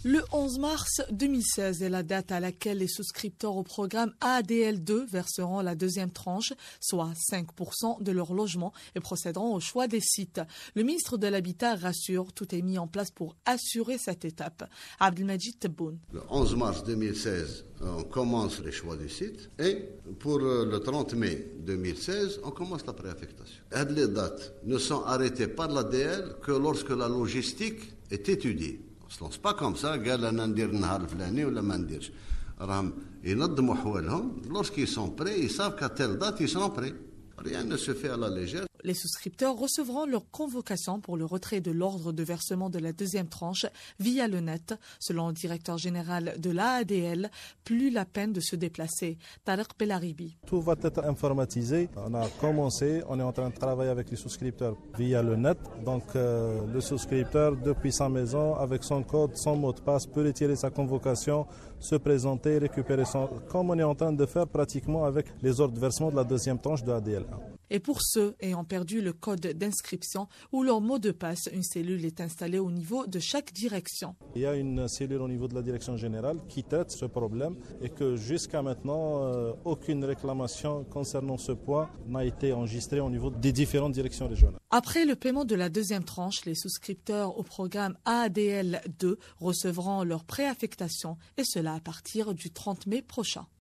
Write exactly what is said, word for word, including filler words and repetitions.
Le onze mars deux mille seize est la date à laquelle les souscripteurs au programme A D L deux verseront la deuxième tranche, soit cinq pour cent de leur logement, et procéderont au choix des sites. Le ministre de l'Habitat rassure, tout est mis en place pour assurer cette étape. Abdelmajid Tebboune. Le onze mars deux mille seize, on commence les choix des sites et pour le trente mai deux mille seize, on commence la préaffectation. Les dates ne sont arrêtées par l'A D L que lorsque la logistique est étudiée. On ne se lance pas comme ça, قال أنا ندير النهار الفلاني ولا ما نديرش. راهم ينظموا حوالهم. Lorsqu'ils sont prêts, ils savent qu'à telle date ils seront prêts. Rien ne se fait à la légère. Les souscripteurs recevront leur convocation pour le retrait de l'ordre de versement de la deuxième tranche via le net. Selon le directeur général de l'A D L, plus la peine de se déplacer. Tariq Belaribi. Tout va être informatisé. On a commencé, on est en train de travailler avec les souscripteurs via le net. Donc euh, le souscripteur, depuis sa maison, avec son code, son mot de passe, peut retirer sa convocation, se présenter, récupérer son... Comme on est en train de faire pratiquement avec les ordres de versement de la deuxième tranche de A D L. Et pour ceux ayant perdu le code d'inscription ou leur mot de passe, une cellule est installée au niveau de chaque direction. Il y a une cellule au niveau de la direction générale qui traite ce problème et que jusqu'à maintenant, euh, aucune réclamation concernant ce point n'a été enregistrée au niveau des différentes directions régionales. Après le paiement de la deuxième tranche, les souscripteurs au programme A D L deux recevront leur préaffectation et cela à partir du trente mai prochain.